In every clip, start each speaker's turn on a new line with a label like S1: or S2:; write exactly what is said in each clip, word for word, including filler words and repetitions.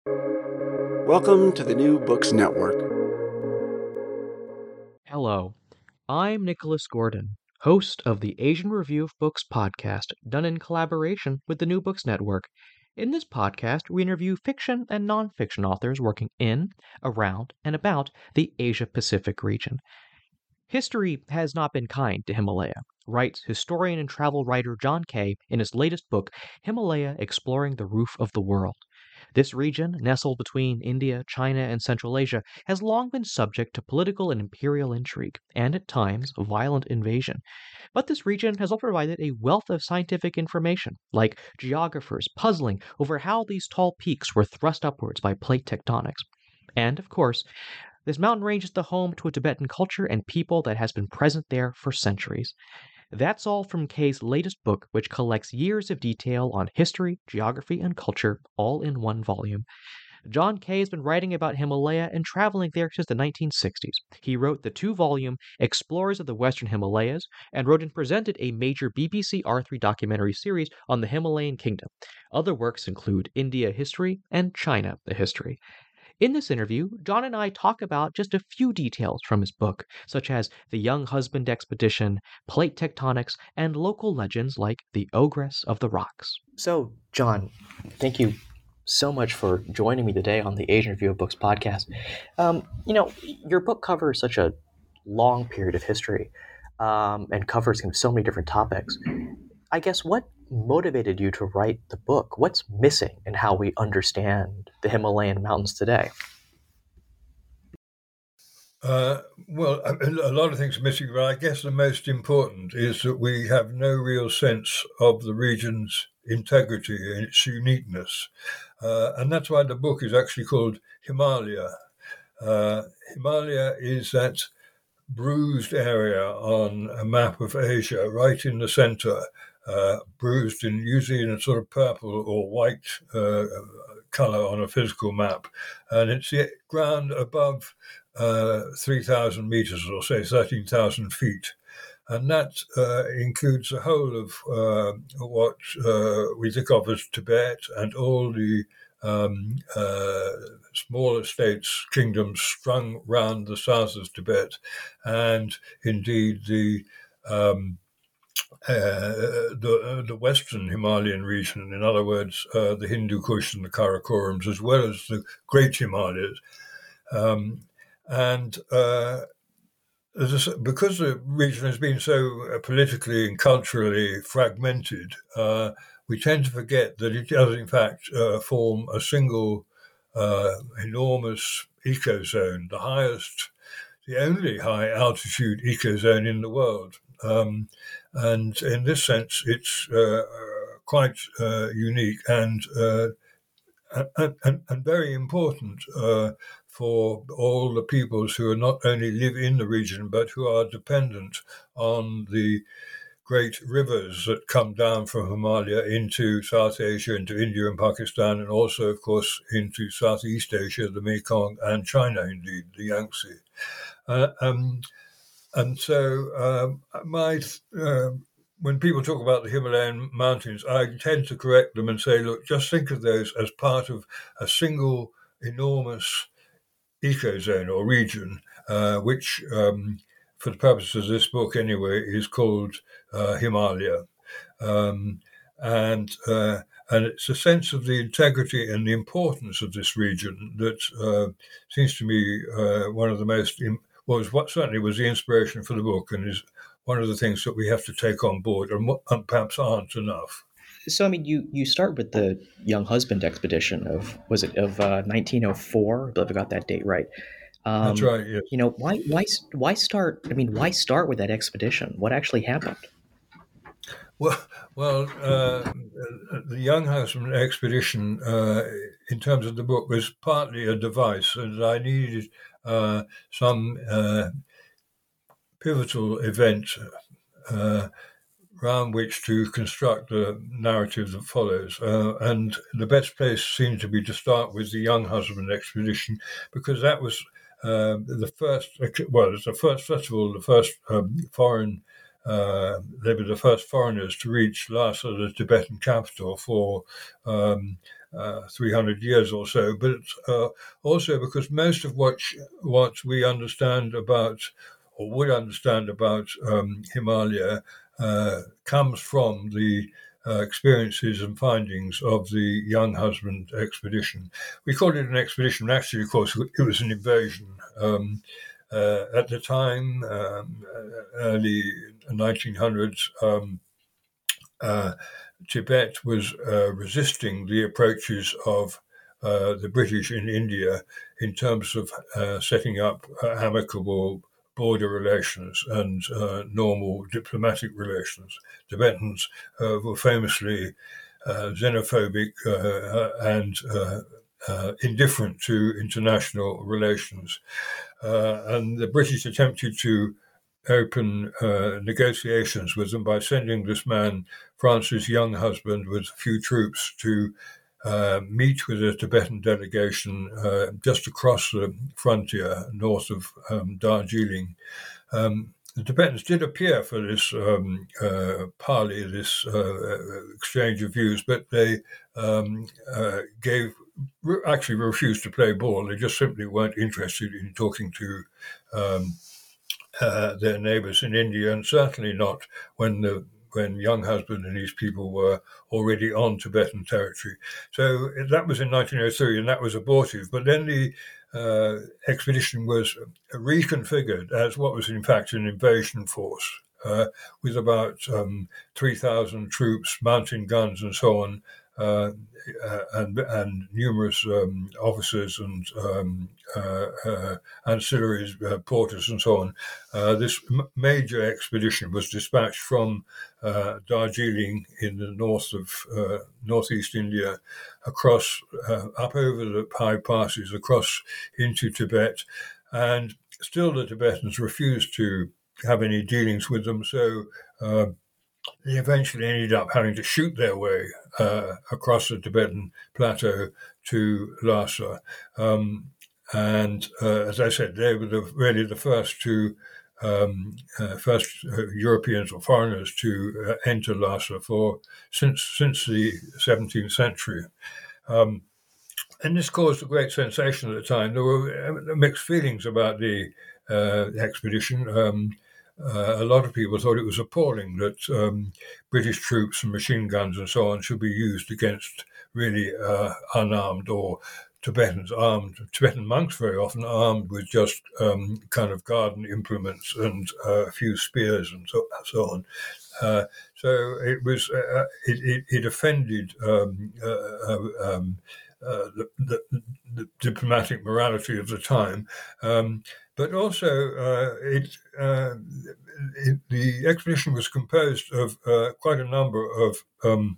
S1: Welcome to the New Books Network.
S2: Hello, I'm Nicholas Gordon, host of the Asian Review of Books podcast, done in collaboration with the New Books Network. In this podcast, we interview fiction and nonfiction authors working in, around, and about the Asia-Pacific region. History has not been kind to Himalaya, writes historian and travel writer John Kay in his latest book, Himalaya Exploring the Roof of the World. This region, nestled between India, China, and Central Asia, has long been subject to political and imperial intrigue, and at times violent invasion. But this region has also provided a wealth of scientific information, like geographers puzzling over how these tall peaks were thrust upwards by plate tectonics. And, of course, this mountain range is the home to a Tibetan culture and people that has been present there for centuries. That's all from Kay's latest book, which collects years of detail on history, geography, and culture, all in one volume. John Kay has been writing about Himalaya and traveling there since the nineteen sixties. He wrote the two-volume Explorers of the Western Himalayas and wrote and presented a major B B C R three documentary series on the Himalayan kingdom. Other works include India History and China the History. In this interview, John and I talk about just a few details from his book, such as the Young Husband expedition, plate tectonics, and local legends like the Ogress of the Rocks. So, John, thank you so much for joining me today on the Asian Review of Books podcast. Um, you know, your book covers such a long period of history um, and covers kind of so many different topics. I guess what motivated you to write the book? What's missing in how we understand the Himalayan mountains today?
S3: Uh, well, a, a lot of things are missing, but I guess the most important is that we have no real sense of the region's integrity and its uniqueness. Uh, and that's why the book is actually called Himalaya. Uh, Himalaya is that bruised area on a map of Asia, right in the center, uh, bruised in usually in a sort of purple or white uh, color on a physical map. And it's the ground above uh, three thousand meters, or say thirteen thousand feet. And that uh, includes the whole of uh, what uh, we think of as Tibet and all the um, uh, smaller states, kingdoms strung round the south of Tibet, and indeed the um, uh, the, the western Himalayan region, in other words, uh, the Hindu Kush and the Karakorums, as well as the Great Himalayas. Um, and uh, because the region has been so politically and culturally fragmented, uh, we tend to forget that it does, in fact, uh, form a single uh, enormous ecozone, the highest, the only high-altitude ecozone in the world. Um, and in this sense, it's uh, quite uh, unique and, uh, and, and, and very important uh, for all the peoples who are not only live in the region, but who are dependent on the great rivers that come down from Himalaya into South Asia, into India and Pakistan, and also, of course, into Southeast Asia, the Mekong, and China, indeed, the Yangtze. Uh, um, and so um, my... Uh, when people talk about the Himalayan mountains, I tend to correct them and say, look, just think of those as part of a single enormous ecozone or region, uh, which, um, for the purposes of this book anyway, is called uh, Himalaya. Um, and uh, and it's a sense of the integrity and the importance of this region that uh, seems to me uh, one of the most, was what certainly was the inspiration for the book, and is one of the things that we have to take on board, and, and perhaps aren't enough.
S2: So, I mean, you, you start with the Young Husband expedition of, was it, of uh, nineteen oh four? I believe I got that date right.
S3: Um, That's right, yes.
S2: You know, why, why, why start, I mean, why start with that expedition? What actually happened?
S3: Well, well, uh, the Young Husband expedition, uh, in terms of the book, was partly a device, and I needed uh, some uh, pivotal event uh, around which to construct the narrative that follows. Uh, and the best place seemed to be to start with the Young Husband expedition, because that was uh, the first, well, it's the first, first of all, the first um, foreign, uh, they were the first foreigners to reach Lhasa, the Tibetan capital, for um, uh, three hundred years or so, but uh, also because most of what what we understand about, or would understand about um, Himalaya uh, comes from the uh, experiences and findings of the Young Husband expedition. We called it an expedition. Actually, of course, it was an invasion. Um, uh, at the time, um, early nineteen hundreds, um, uh, Tibet was uh, resisting the approaches of uh, the British in India in terms of uh, setting up uh, amicable border relations and uh, normal diplomatic relations. Tibetans uh, were famously uh, xenophobic uh, and uh, uh, indifferent to international relations. Uh, and the British attempted to open uh, negotiations with them by sending this man, Francis Young Husband, with a few troops to uh, meet with a Tibetan delegation uh, just across the frontier north of um, Darjeeling. Um, the Tibetans did appear for this um, uh, parley, this uh, exchange of views, but they um, uh, gave actually refused to play ball. They just simply weren't interested in talking to um, Uh, their neighbours in India, and certainly not when the when Young Husband and his people were already on Tibetan territory. So that was in nineteen oh three, and that was abortive. But then the uh, expedition was reconfigured as what was in fact an invasion force, uh, with about um, three thousand troops, mountain guns, and so on. Uh, uh, and, and numerous um, officers and um, uh, uh, ancillaries, uh, porters, and so on. Uh, this m- major expedition was dispatched from uh, Darjeeling in the north of uh, northeast India, across uh, up over the high passes, across into Tibet, and still the Tibetans refused to have any dealings with them. So. Uh, They eventually ended up having to shoot their way uh, across the Tibetan plateau to Lhasa. Um, and uh, as I said, they were the, really the first to um, uh, first uh, Europeans or foreigners to uh, enter Lhasa for since since the seventeenth century. Um, and this caused a great sensation at the time. There were mixed feelings about the uh, expedition. Um, Uh, a lot of people thought it was appalling that um, British troops and machine guns and so on should be used against really uh, unarmed or Tibetans armed, Tibetan monks very often armed with just um, kind of garden implements and uh, a few spears and so, so on. Uh, so it was uh, it, it, it offended um, uh, um, uh, the, the, the diplomatic morality of the time. Um, But also, uh, it, uh, it, the expedition was composed of uh, quite a number of um,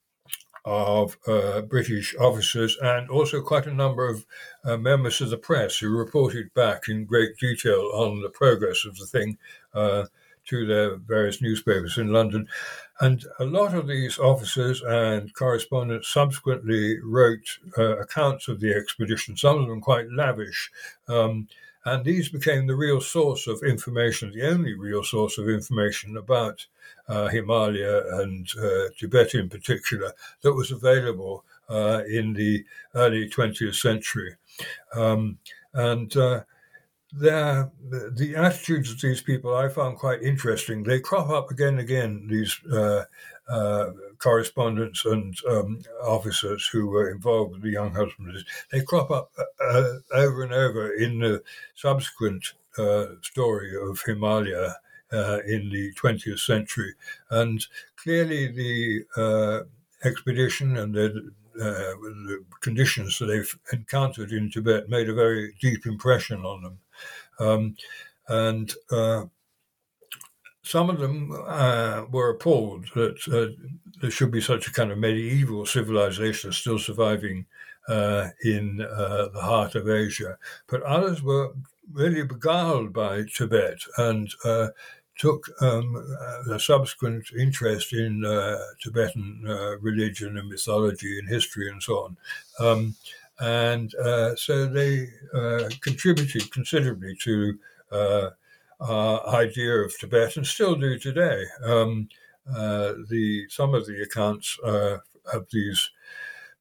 S3: of uh, British officers and also quite a number of uh, members of the press who reported back in great detail on the progress of the thing uh, to their various newspapers in London. And a lot of these officers and correspondents subsequently wrote uh, accounts of the expedition, some of them quite lavish. Um, And these became the real source of information, the only real source of information about uh, Himalaya and uh, Tibet in particular that was available uh, in the early twentieth century. Um, and uh, the, the attitudes of these people I found quite interesting. They crop up again and again, these uh, uh, correspondents and um, officers who were involved with the Young Husbands. They crop up uh, over and over in the subsequent uh, story of Himalaya uh, in the twentieth century. And clearly the uh, expedition and the, uh, the conditions that they've encountered in Tibet made a very deep impression on them. Um, and uh, some of them uh, were appalled that uh, there should be such a kind of medieval civilization still surviving uh, in uh, the heart of Asia. But others were really beguiled by Tibet and uh, took um, a subsequent interest in uh, Tibetan uh, religion and mythology and history and so on. Um, and uh, so they uh, contributed considerably to uh, our idea of Tibet, and still do today. Um, uh, the some of the accounts uh, of these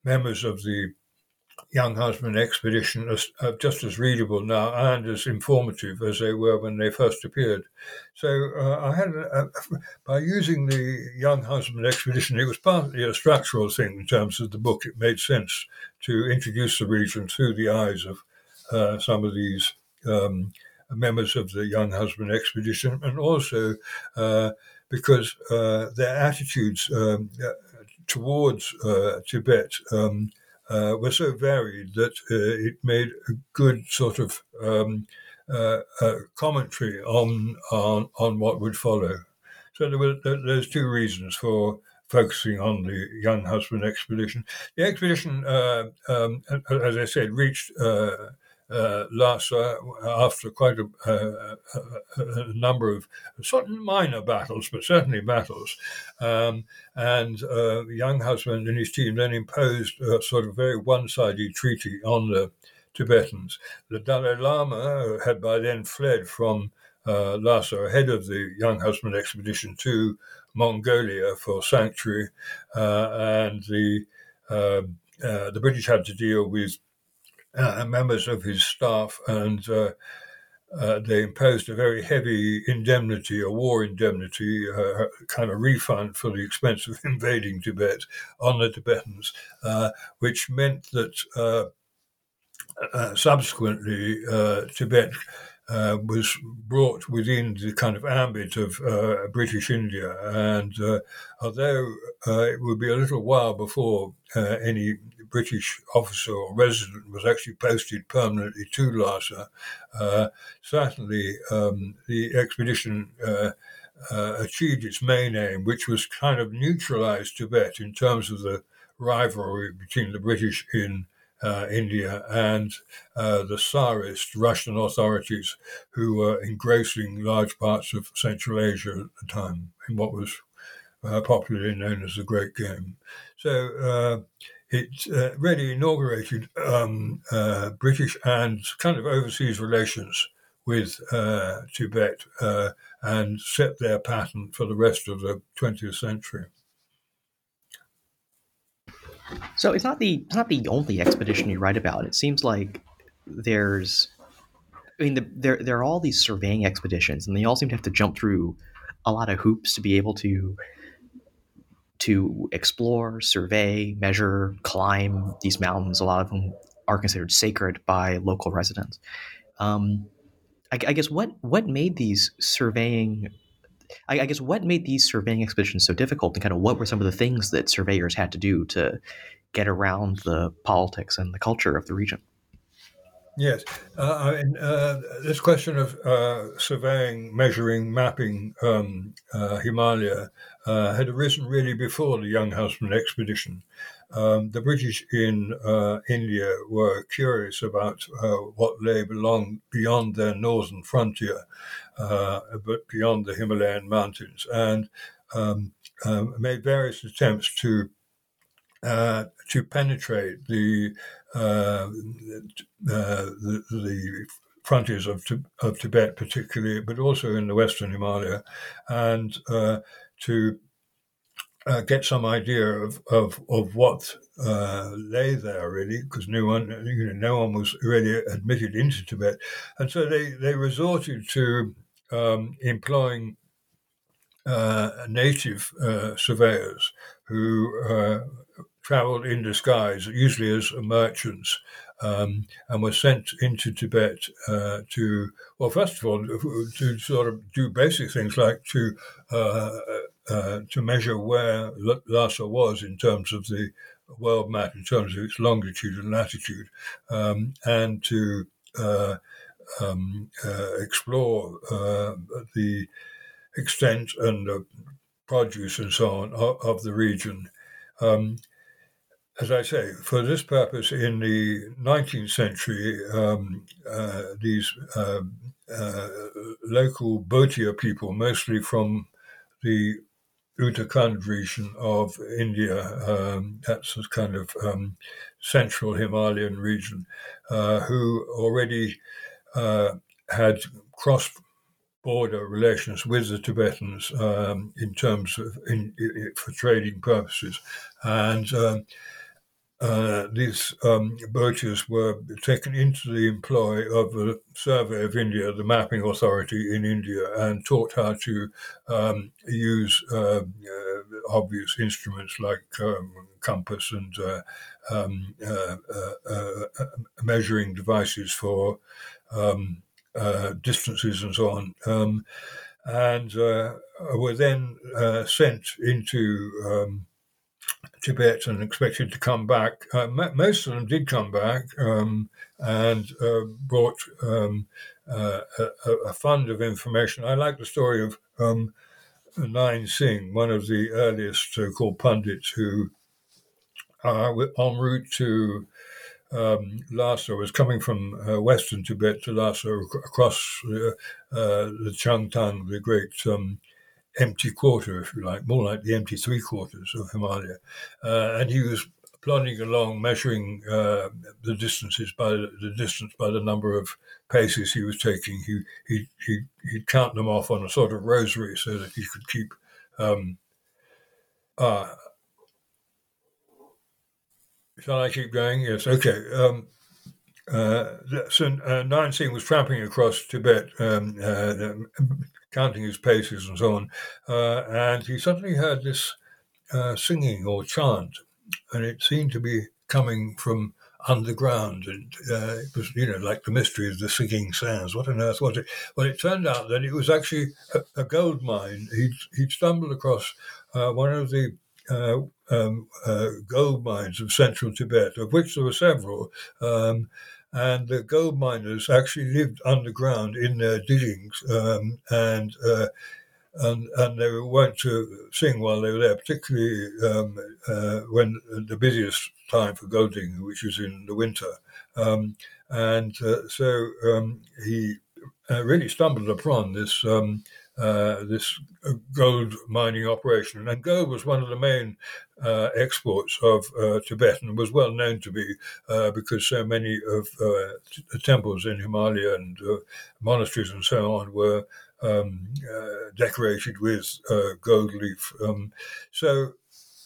S3: members of the Young Huntsman expedition are just as readable now and as informative as they were when they first appeared. So uh, I had, a, a, by using the Young Huntsman expedition, it was partly a structural thing in terms of the book. It made sense to introduce the region through the eyes of uh, some of these um, members of the Young Huntsman expedition, and also uh, because uh, their attitudes um, towards uh, Tibet um, Uh, were so varied that uh, it made a good sort of um, uh, uh, commentary on, on on what would follow. So there were there's two reasons for focusing on the Young Huntsman expedition. The expedition, uh, um, as I said, reached uh, uh, Lhasa after quite a, a, a number of sort of minor battles, but certainly battles. Um, and uh, Young Huntsman and his team then imposed a sort of very one-sided treaty on the Tibetans. The Dalai Lama had by then fled from uh, Lhasa ahead of the Young Huntsman expedition to Mongolia for sanctuary, uh, and the uh, uh, the British had to deal with uh, members of his staff, and uh, uh, they imposed a very heavy indemnity, a war indemnity, uh, kind of refund for the expense of invading Tibet on the Tibetans, uh, which meant that uh, uh, subsequently uh, Tibet Uh, was brought within the kind of ambit of uh, British India. And uh, although uh, it would be a little while before uh, any British officer or resident was actually posted permanently to Lhasa, uh, certainly um, the expedition uh, uh, achieved its main aim, which was kind of neutralize Tibet in terms of the rivalry between the British in Uh, India and uh, the Tsarist Russian authorities, who were engrossing large parts of Central Asia at the time in what was uh, popularly known as the Great Game. So uh, it uh, really inaugurated um, uh, British and kind of overseas relations with uh, Tibet uh, and set their pattern for the rest of the twentieth century.
S2: So it's not the it's not the only expedition you write about. It seems like there's, I mean, the, there there are all these surveying expeditions, and they all seem to have to jump through a lot of hoops to be able to to explore, survey, measure, climb these mountains. A lot of them are considered sacred by local residents. Um, I, I guess what what made these surveying I, I guess what made these surveying expeditions so difficult, and kind of what were some of the things that surveyors had to do to get around the politics and the culture of the region?
S3: Yes, uh, I mean, uh, this question of uh, surveying, measuring, mapping um, uh, Himalaya uh, had arisen really before the Young Huntsman expedition. Um, the British in uh, India were curious about uh, what lay belong beyond their northern frontier, uh, but beyond the Himalayan mountains, and um, um, made various attempts to uh, to penetrate the, uh, uh, the the frontiers of of Tibet, particularly, but also in the Western Himalaya, and uh, to Uh, get some idea of of, of what uh, lay there, really, because no one, you know, no one was really admitted into Tibet, and so they, they resorted to um, employing uh, native uh, surveyors who uh, traveled in disguise, usually as merchants, um, and were sent into Tibet uh, to, well, first of all, to sort of do basic things like to uh, Uh, to measure where Lhasa was in terms of the world map, in terms of its longitude and latitude, um, and to uh, um, uh, explore uh, the extent and uh, produce and so on of, of the region. Um, as I say, for this purpose, in the nineteenth century, um, uh, these uh, uh, local Bhotia people, mostly from the Uttarakhand region of India, um, that's a kind of um, central Himalayan region, uh, who already uh, had cross-border relations with the Tibetans um, in terms of in, in, for trading purposes, and um, uh, these um, Boches were taken into the employ of the Survey of India, the mapping authority in India, and taught how to um, use uh, uh, obvious instruments like um, compass and uh, um, uh, uh, uh, measuring devices for um, uh, distances and so on. Um, and uh, were then uh, sent into um, Tibet and expected to come back. Uh, most of them did come back um, and uh, brought um, uh, a, a fund of information. I like the story of um, Nain Singh, one of the earliest so-called pundits who, uh, en route to um, Lhasa, was coming from uh, western Tibet to Lhasa across uh, uh, the Changtang, the great um, empty quarter, if you like, more like the empty three quarters of Himalaya. Uh, and he was plodding along, measuring uh, the distances by the, the distance by the number of paces he was taking. He he he he'd count them off on a sort of rosary so that he could keep. Um, uh, shall I keep going? Yes. Okay. Um, uh, so uh, Nain Singh was tramping across Tibet, um, uh, counting his paces and so on, uh, and he suddenly heard this uh, singing or chant, and it seemed to be coming from underground, and uh, it was, you know, like the mystery of the singing sands. What on earth was it? Well, it turned out that it was actually a, a gold mine. He'd, he'd stumbled across uh, one of the uh, um, uh, gold mines of central Tibet, of which there were several, um, and the gold miners actually lived underground in their diggings, um, and uh, And, and they were wont to sing while they were there, particularly um, uh, when the busiest time for gold digging, which was in the winter. Um, and uh, so um, he uh, really stumbled upon this um, uh, this gold mining operation. And gold was one of the main uh, exports of uh, Tibet, and was well known to be uh, because so many of uh, the temples in Himalaya and uh, monasteries and so on were Um, uh, decorated with uh, gold leaf. Um, so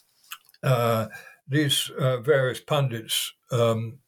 S3: uh, these uh, various pundits um,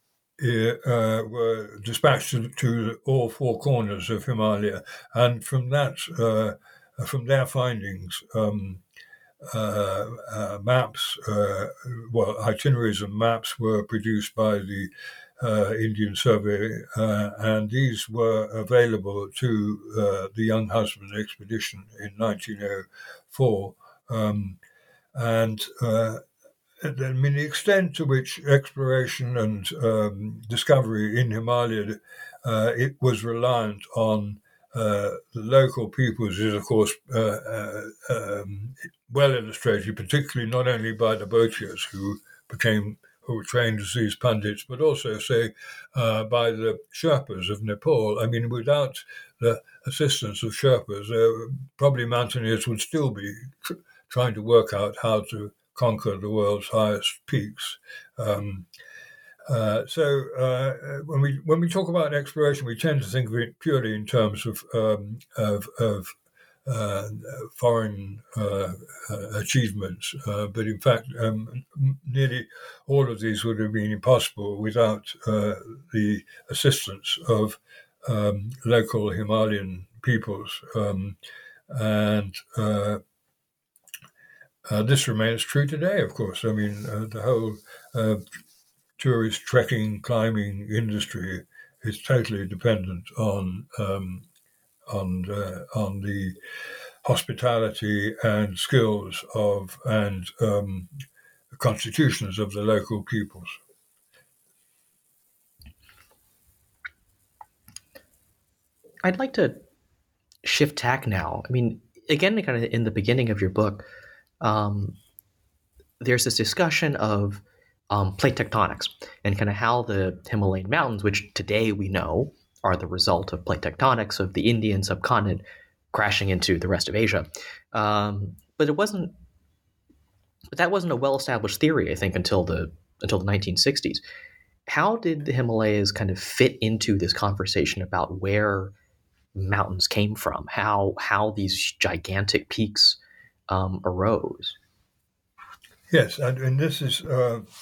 S3: uh, were dispatched to, to all four corners of Himalaya, and from that, uh, from their findings, um, uh, uh, maps, uh, well, itineraries and maps were produced by the Uh, Indian Survey, uh, and these were available to uh, the Young Husband expedition in nineteen oh four. Um, and uh, I mean, the extent to which exploration and um, discovery in Himalaya, uh, it was reliant on uh, the local peoples is, of course, uh, uh, um, well illustrated, particularly not only by the Bochias, who became who were trained as these pundits, but also, say, uh, by the Sherpas of Nepal. I mean, without the assistance of Sherpas, uh, probably mountaineers would still be tr- trying to work out how to conquer the world's highest peaks. Um, uh, so uh, when we when we talk about exploration, we tend to think of it purely in terms of um, of, of Uh, foreign uh, uh, achievements, uh, but in fact, um, nearly all of these would have been impossible without uh, the assistance of um, local Himalayan peoples, um, and uh, uh, this remains true today. Of course, I mean uh, the whole uh, tourist trekking climbing industry is totally dependent on. Um, on uh, on the hospitality and skills of and um, constitutions of the local peoples.
S2: I'd like to shift tack now. I mean, again, kind of in the beginning of your book, um, there's this discussion of um, plate tectonics and kind of how the Himalayan mountains, which today we know are the result of plate tectonics of the Indian subcontinent crashing into the rest of Asia. Um, but it wasn't, but that wasn't a well-established theory, I think, until the until the nineteen sixties. How did the Himalayas kind of fit into this conversation about where mountains came from, how how these gigantic peaks um, arose?
S3: Yes, and, and this is uh,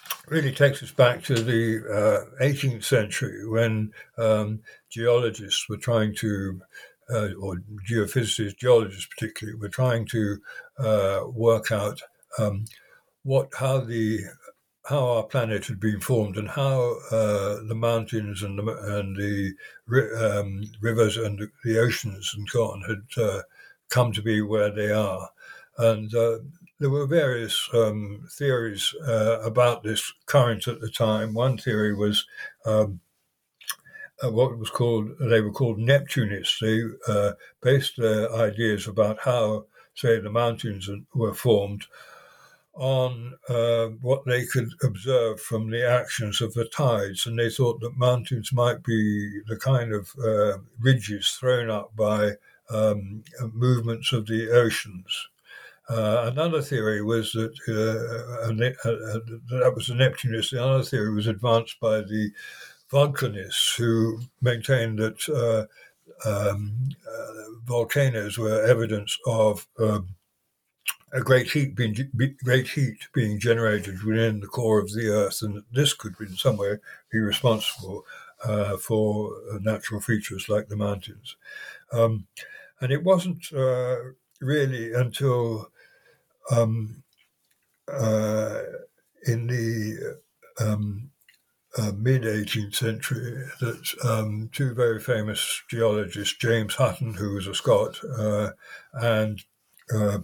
S3: really takes us back to the uh, eighteenth century when um, geologists were trying to, uh, or geophysicists, geologists particularly, were trying to uh, work out um, what how the how our planet had been formed and how uh, the mountains and the, and the um, rivers and the oceans and so on had uh, come to be where they are. And uh, there were various um, theories uh, about this current at the time. One theory was um, uh, what was called, they were called Neptunists. They uh, based their ideas about how, say, the mountains were formed on uh, what they could observe from the actions of the tides. And they thought that mountains might be the kind of uh, ridges thrown up by um, movements of the oceans. Uh, another theory was that, uh, uh, uh, that was the Neptunists. The other theory was advanced by the volcanists, who maintained that uh, um, uh, volcanoes were evidence of um, a great heat being great heat being generated within the core of the Earth, and this could, in some way, be responsible uh, for natural features like the mountains. Um, and it wasn't uh, really until um, uh, in the um, uh, mid-eighteenth century that um, two very famous geologists, James Hutton, who was a Scot, uh, and uh,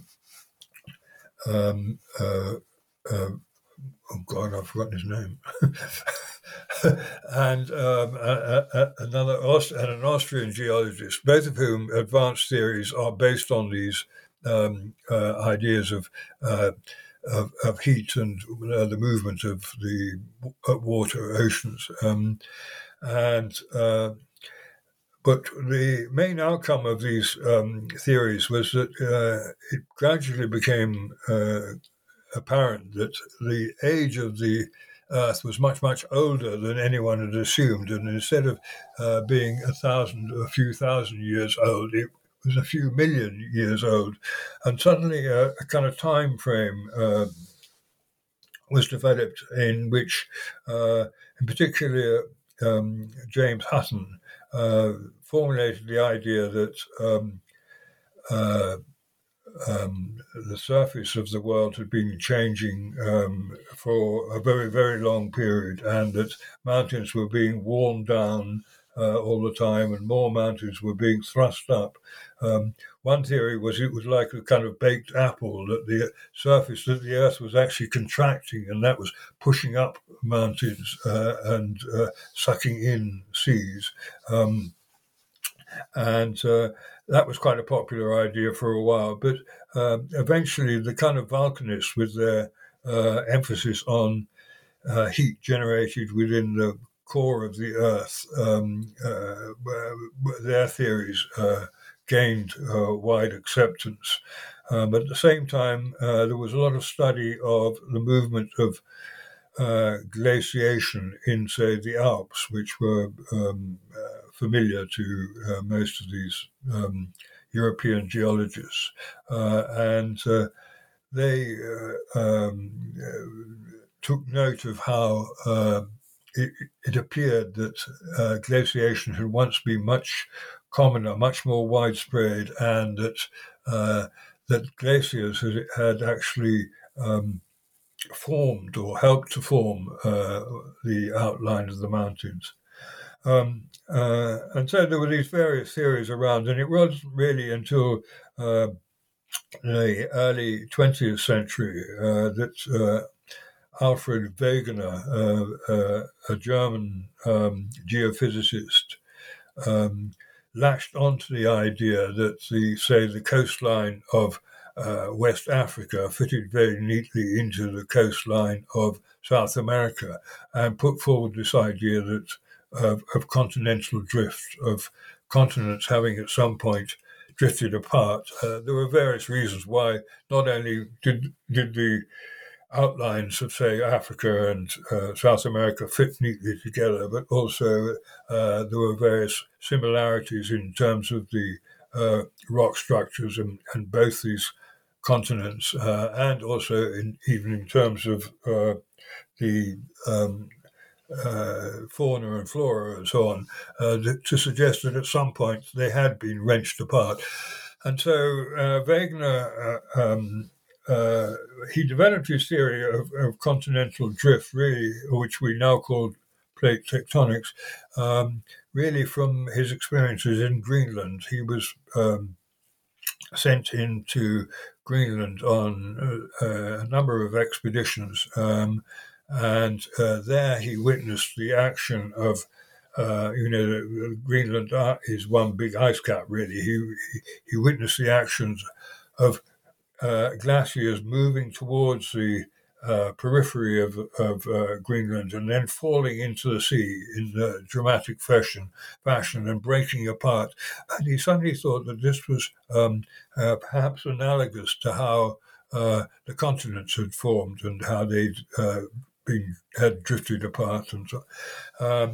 S3: Um, uh, uh, oh God, I've forgotten his name. and um, a, a, another Aust- and an Austrian geologist, both of whom advanced theories are based on these um, uh, ideas of, uh, of of heat and uh, the movement of the water oceans, um, and. Uh, But the main outcome of these um, theories was that uh, it gradually became uh, apparent that the age of the Earth was much, much older than anyone had assumed. And instead of uh, being a thousand, a few thousand years old, it was a few million years old. And suddenly a, a kind of time frame uh, was developed in which, uh, in particular, um, James Hutton uh, formulated the idea that um, uh, um, the surface of the world had been changing um, for a very, very long period, and that mountains were being worn down uh, all the time, and more mountains were being thrust up. Um, one theory was it was like a kind of baked apple, that the surface of the Earth was actually contracting, and that was pushing up mountains uh, and uh, sucking in seas. Um, and uh, that was quite a popular idea for a while. But uh, eventually, the kind of volcanists, with their uh, emphasis on uh, heat generated within the core of the Earth, um, uh, their theories uh, gained uh, wide acceptance. Um, at the same time, uh, there was a lot of study of the movement of uh, glaciation in, say, the Alps, which were um, uh, familiar to uh, most of these um, European geologists. Uh, and uh, they uh, um, uh, took note of how uh, it, it appeared that uh, glaciation had once been much commoner, much more widespread, and that uh, that glaciers had, had actually um, formed or helped to form uh, the outline of the mountains. Um, uh, and so there were these various theories around, and it wasn't really until uh, the early twentieth century uh, that uh, Alfred Wegener, uh, uh, a German um, geophysicist, um, latched onto the idea that the, say, the coastline of uh, West Africa fitted very neatly into the coastline of South America, and put forward this idea that of, of continental drift, of continents having at some point drifted apart. Uh, there were various reasons why not only did did the outlines of, say, Africa and uh, South America fit neatly together, but also uh, there were various similarities in terms of the uh, rock structures in, in both these continents, uh, and also in, even in terms of uh, the um, uh, fauna and flora and so on, uh, to suggest that at some point they had been wrenched apart. And so uh, Wegener, uh, um, uh, he developed his theory of, of continental drift, really, which we now call plate tectonics, um, really from his experiences in Greenland. He was um, sent into Greenland on uh, a number of expeditions, um, and uh, there he witnessed the action of, uh, you know, Greenland is one big ice cap, really. He, he, he witnessed the actions of uh, glaciers moving towards the uh, periphery of, of uh, Greenland and then falling into the sea in a dramatic fashion, fashion and breaking apart. And he suddenly thought that this was um, uh, perhaps analogous to how uh, the continents had formed and how they'd uh, been had drifted apart and so. Um,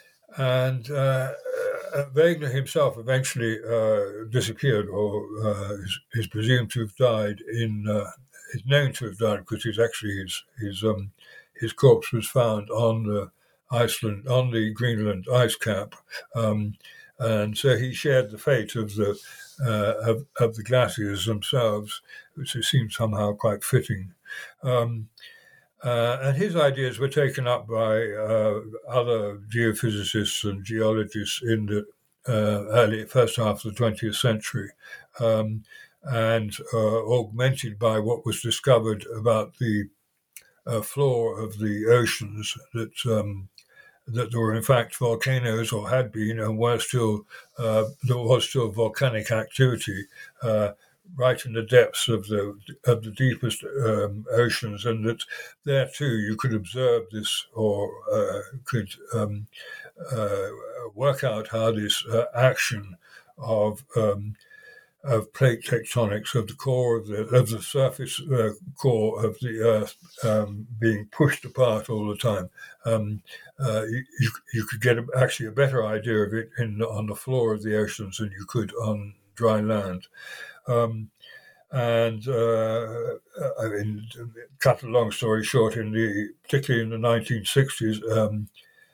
S3: and uh, uh, Wegener himself eventually uh, disappeared, or uh, is, is presumed to have died in. Uh, is known to have died because he's actually his his um, his corpse was found on the Iceland on the Greenland ice cap, um, and so he shared the fate of the uh, of, of the glaciers themselves, which seems somehow quite fitting. Um, Uh, and his ideas were taken up by uh, other geophysicists and geologists in the uh, early first half of the twentieth century, um, and uh, augmented by what was discovered about the uh, floor of the oceans, that um, that there were in fact volcanoes, or had been, and were still uh, there was still volcanic activity Uh, right in the depths of the of the deepest um, oceans, and that there too you could observe this, or uh, could um, uh, work out how this uh, action of um, of plate tectonics, of the core of the of the surface uh, core of the Earth um, being pushed apart all the time. Um, uh, you you could get a, actually a better idea of it in on the floor of the oceans than you could on dry land. Um, and uh, I mean, cut a long story short, in the particularly in the nineteen sixties, um,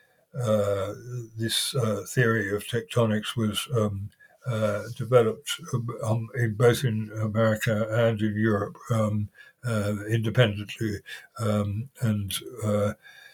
S3: uh, this uh, theory of tectonics was um, uh, developed um, in both in America and in Europe um, uh, independently, um, and uh,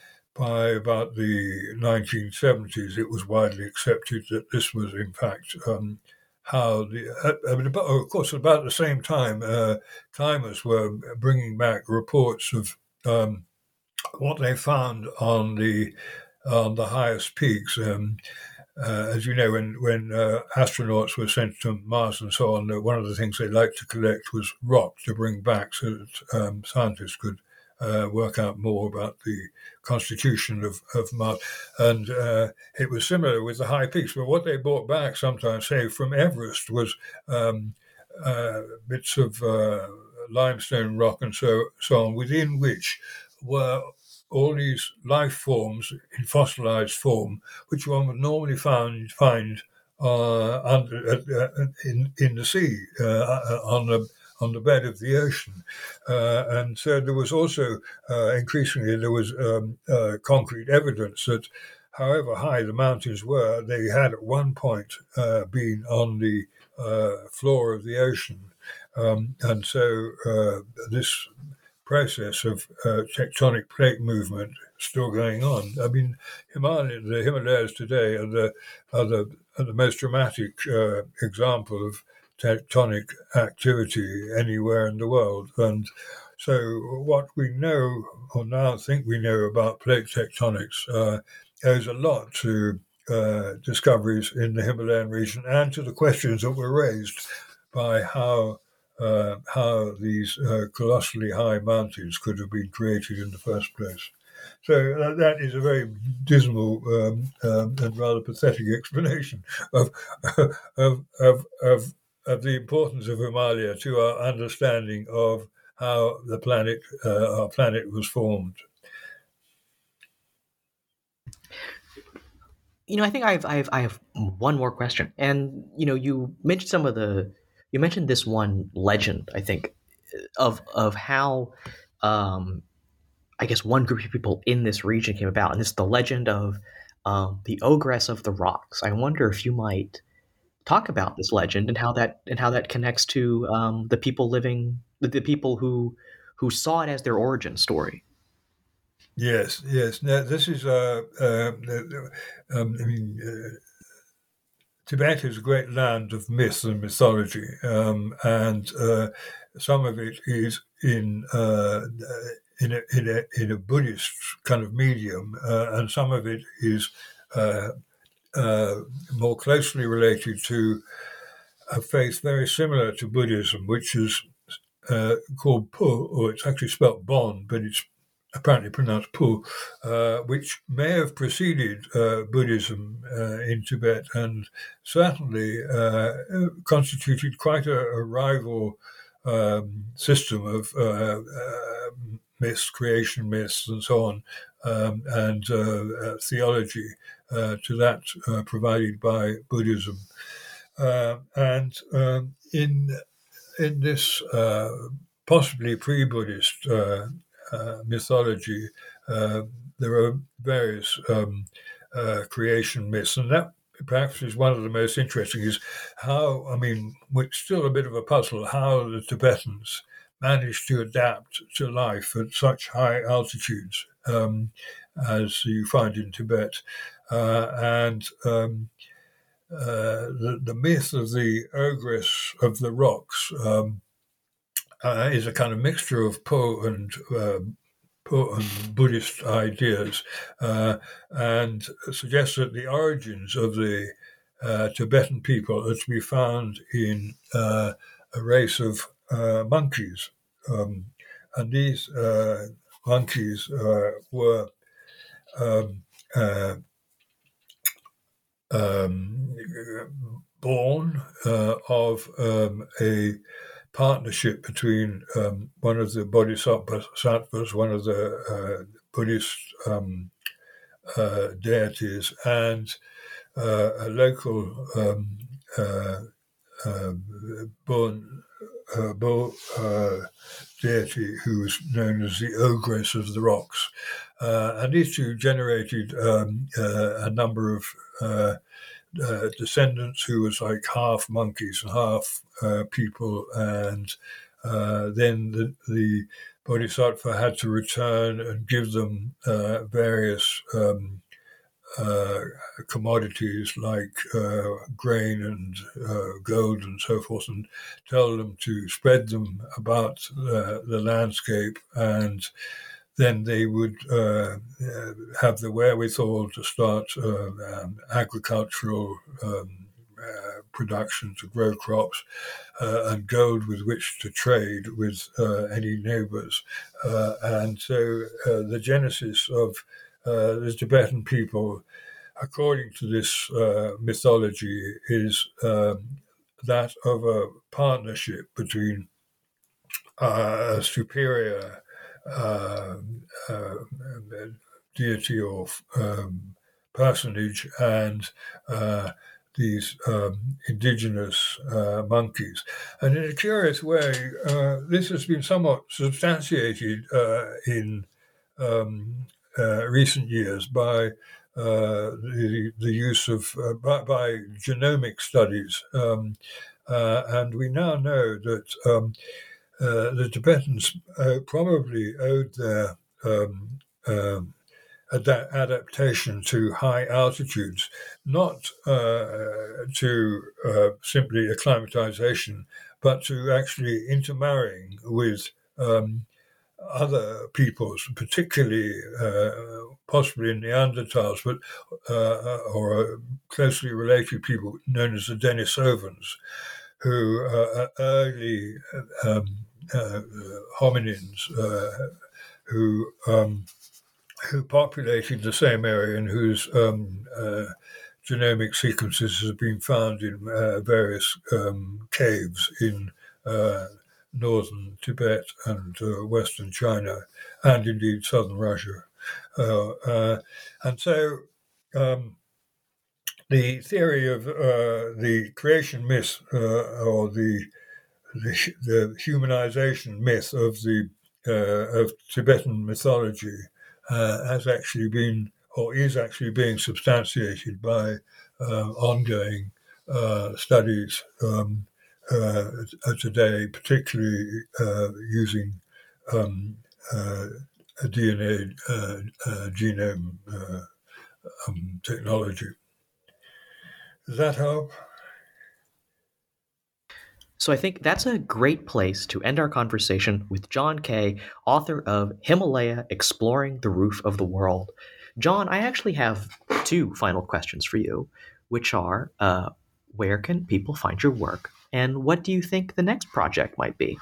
S3: by about the nineteen seventies, it was widely accepted that this was in fact um, how the, I mean, about, of course, about the same time, uh, climbers were bringing back reports of um, what they found on the on the highest peaks. Um, uh, as you know, when when uh, astronauts were sent to Mars and so on, uh, one of the things they liked to collect was rock to bring back, so that um, scientists could uh, work out more about the constitution of, of Mars. And uh, it was similar with the high peaks. But what they brought back sometimes, say, from Everest, was um, uh, bits of uh, limestone rock and so, so on, within which were all these life forms in fossilized form, which one would normally find, find uh, under, uh, in, in the sea, uh, on the on the bed of the ocean. Uh, and so there was also, uh, increasingly, there was um, uh, concrete evidence that however high the mountains were, they had at one point uh, been on the uh, floor of the ocean. Um, and so uh, this process of uh, tectonic plate movement still going on. I mean, Himalaya, the Himalayas today are the, are the, are the most dramatic uh, example of tectonic activity anywhere in the world. And so what we know, or now think we know about plate tectonics, uh, owes a lot to uh, discoveries in the Himalayan region and to the questions that were raised by how uh, how these uh, colossally high mountains could have been created in the first place. So uh, that is a very dismal um, um, and rather pathetic explanation of of of, of of the importance of Himalaya to our understanding of how the planet, uh, our planet, was formed.
S2: You know, I think I've, I've, I have one more question, and you know, you mentioned some of the, you mentioned this one legend, I think, of of how um, I guess, one group of people in this region came about, and it's the legend of um, the Ogress of the Rocks. I wonder if you might talk about this legend and how that and how that connects to um, the people living, the, the people who who saw it as their origin story.
S3: Yes, yes. Now, this is, uh, uh, um, I mean, uh, Tibet is a great land of myth and mythology, um, and uh, some of it is in uh, in, a, in, a, in a Buddhist kind of medium, uh, and some of it is uh, uh, more closely related to a faith very similar to Buddhism, which is uh, called Pu, or it's actually spelt Bon, but it's apparently pronounced Pu, uh, which may have preceded uh, Buddhism uh, in Tibet and certainly uh, constituted quite a, a rival um, system of uh, uh, myths, creation myths, and so on, um, and uh, uh, theology uh, to that uh, provided by Buddhism. Uh, and um, in in this uh, possibly pre-Buddhist uh, uh, mythology, uh, there are various um, uh, creation myths, and that perhaps is one of the most interesting. Is how, I mean, it's still a bit of a puzzle how the Tibetans managed to adapt to life at such high altitudes um, as you find in Tibet, uh, and um, uh, the, the myth of the ogress of the rocks um, uh, is a kind of mixture of Po and uh, Po and Buddhist ideas, uh, and suggests that the origins of the uh, Tibetan people are to be found in uh, a race of uh, monkeys, um, and these uh, monkeys uh, were um, uh, Um, born uh, of um, a partnership between um, one of the bodhisattvas, one of the uh, Buddhist um, uh, deities, and uh, a local um, uh, uh, born uh, Bo, uh, deity who was known as the Ogress of the Rocks. Uh, and these two generated um, uh, a number of uh, uh, descendants who was like half monkeys and half uh, people. And uh, then the, the Bodhisattva had to return and give them uh, various um, uh, commodities like uh, grain and uh, gold and so forth, and tell them to spread them about uh, the landscape, and then they would uh, uh, have the wherewithal to start uh, um, agricultural um, uh, production to grow crops uh, and gold with which to trade with uh, any neighbors. Uh, and so uh, the genesis of uh, the Tibetan people, according to this uh, mythology, is um, that of a partnership between uh, a superior uh, uh, deity or um, personage and uh, these um, indigenous uh, monkeys. And in a curious way, uh, this has been somewhat substantiated uh, in um, uh, recent years by uh, the, the use of, uh, by, by genomic studies. Um, uh, and we now know that um, uh, the Tibetans uh, probably owed their um, um, ad- adaptation to high altitudes, not uh, to uh, simply acclimatization, but to actually intermarrying with um, other peoples, particularly uh, possibly Neanderthals, but uh, or uh, closely related people known as the Denisovans, who uh, are early um, uh, hominins uh, who um, who populated the same area and whose um, uh, genomic sequences have been found in uh, various um, caves in uh, northern Tibet and uh, western China, and indeed southern Russia. Uh, uh, and so um, the theory of uh, the creation myth uh, or the, the the humanization myth of the uh, of Tibetan mythology uh, has actually been, or is actually being substantiated by uh, ongoing uh, studies um, uh, today, particularly uh, using um, uh, a D N A uh, uh, genome uh, um, technology. Does that help?
S2: So I think that's a great place to end our conversation with John Kay, author of Himalaya Exploring the Roof of the World. John, I actually have two final questions for you, which are uh, where can people find your work, and what do you think the next project might be?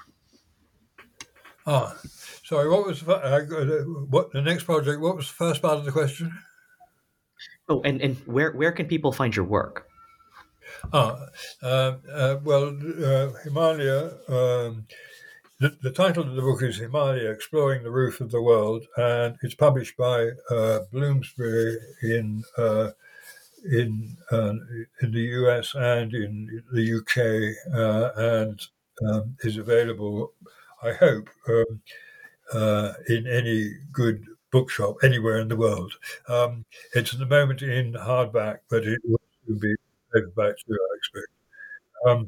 S3: Ah, sorry, what was the, uh, what the next project? What was the first part of the question?
S2: Oh, and, and where, where can people find your work?
S3: Ah, uh, uh, well, uh, Himalaya, um, the, the title of the book is Himalaya Exploring the Roof of the World, and it's published by uh, Bloomsbury in uh, in uh, in the U S and in the U K, uh, and um, is available, I hope, um, uh, in any good bookshop anywhere in the world. Um, it's at the moment in hardback, but it will soon be paperback too, I expect. Um,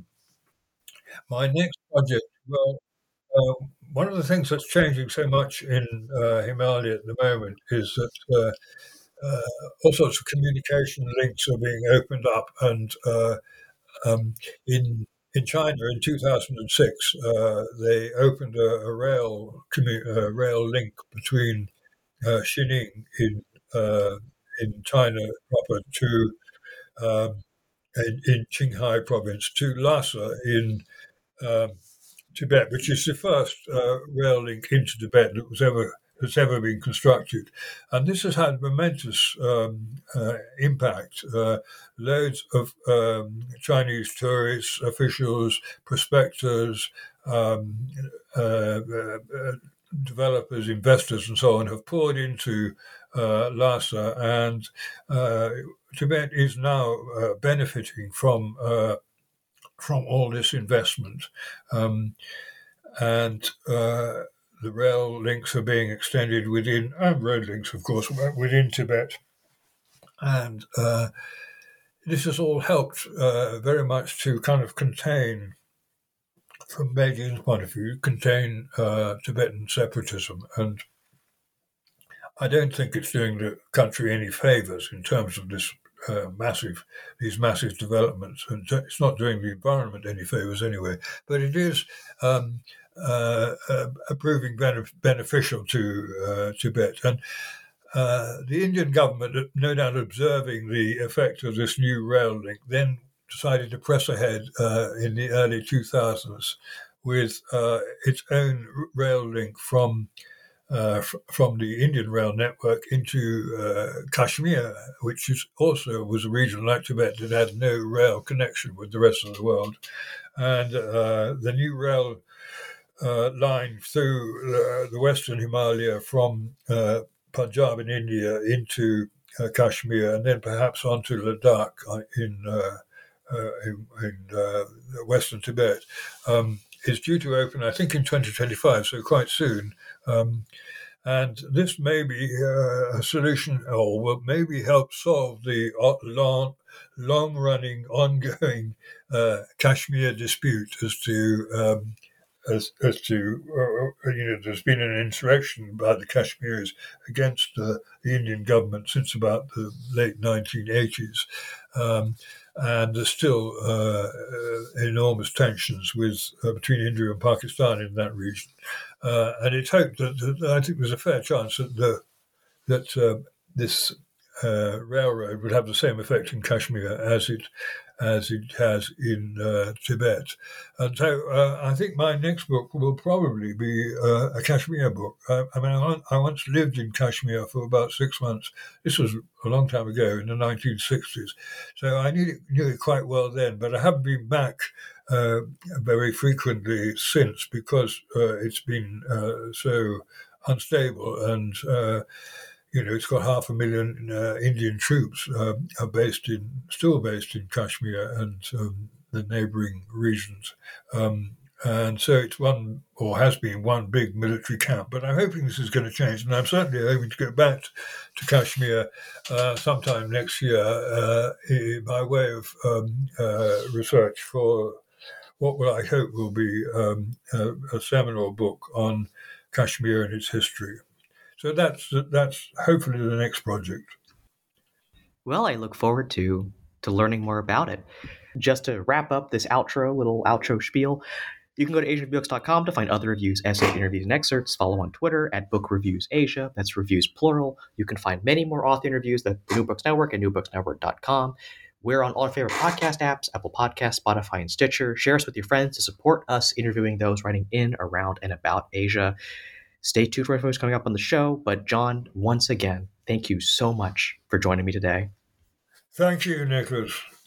S3: my next project, well, uh, one of the things that's changing so much in uh, Himalaya at the moment is that uh, uh, all sorts of communication links are being opened up, and uh, um, in in China in two thousand six, uh, they opened a, a rail commu- a rail link between uh, Xining in uh, in China proper to um, in, in Qinghai province to Lhasa in um, Tibet, which is the first uh, rail link into Tibet that was ever that's ever been constructed, and this has had momentous um, uh, impact. Uh, loads of um, Chinese tourists, officials, prospectors, um, uh, uh, uh, developers, investors, and so on have poured into uh, Lhasa, and uh, Tibet is now uh, benefiting from uh, from all this investment. Um, and uh, the rail links are being extended within, and road links, of course, within Tibet. And uh, this has all helped uh, very much to kind of contain, from Beijing's point of view, contain uh, Tibetan separatism. And I don't think it's doing the country any favors in terms of this uh, massive, these massive developments. And it's not doing the environment any favors anyway, but it is um, uh, uh, proving benef- beneficial to uh, Tibet. And uh, the Indian government, no doubt observing the effect of this new rail link, then decided to press ahead uh, in the early two thousands with uh, its own rail link from uh, f- from the Indian rail network into uh, Kashmir, which is also was a region like Tibet that had no rail connection with the rest of the world. And uh, the new rail uh, line through uh, the Western Himalaya from uh, Punjab in India into uh, Kashmir, and then perhaps onto Ladakh uh, in uh, uh, in, in uh, Western Tibet, um, is due to open, I think, in twenty twenty-five, so quite soon. Um, and this may be uh, a solution, or will maybe help solve the long, long-running, ongoing uh, Kashmir dispute as to um, as, as to, uh, you know, there's been an insurrection by the Kashmiris against uh, the Indian government since about the late nineteen eighties. Um, and there's still uh, uh, enormous tensions with uh, between India and Pakistan in that region. Uh, and it's hoped that, that I think there's a fair chance that the, that uh, this uh, railroad would have the same effect in Kashmir as it as it has in uh, Tibet. And so uh, I think my next book will probably be uh, a Kashmir book. I, I mean, I, I once lived in Kashmir for about six months. This was a long time ago, in the nineteen sixties. So I knew it, knew it quite well then, but I haven't been back uh, very frequently since because uh, it's been uh, so unstable and uh, you know, it's got half a million uh, Indian troops uh, are based in, still based in Kashmir and um, the neighbouring regions. Um, And so it's one, or has been, one big military camp. But I'm hoping this is going to change. And I'm certainly hoping to go back to Kashmir uh, sometime next year uh, by way of um, uh, research for what will I hope will be um, a, a seminal book on Kashmir and its history. So that's that's hopefully the next project.
S2: Well, I look forward to to learning more about it. Just to wrap up this outro, little outro spiel, you can go to asian review books dot com to find other reviews, essays, interviews, and excerpts. Follow on Twitter at Book Reviews Asia. That's reviews plural. You can find many more author interviews at the New Books Network and new books network dot com. We're on all your favorite podcast apps, Apple Podcasts, Spotify, and Stitcher. Share us with your friends to support us interviewing those writing in, around, and about Asia. Stay tuned for what's coming up on the show. But John, once again, thank you so much for joining me today.
S3: Thank you, Nicholas.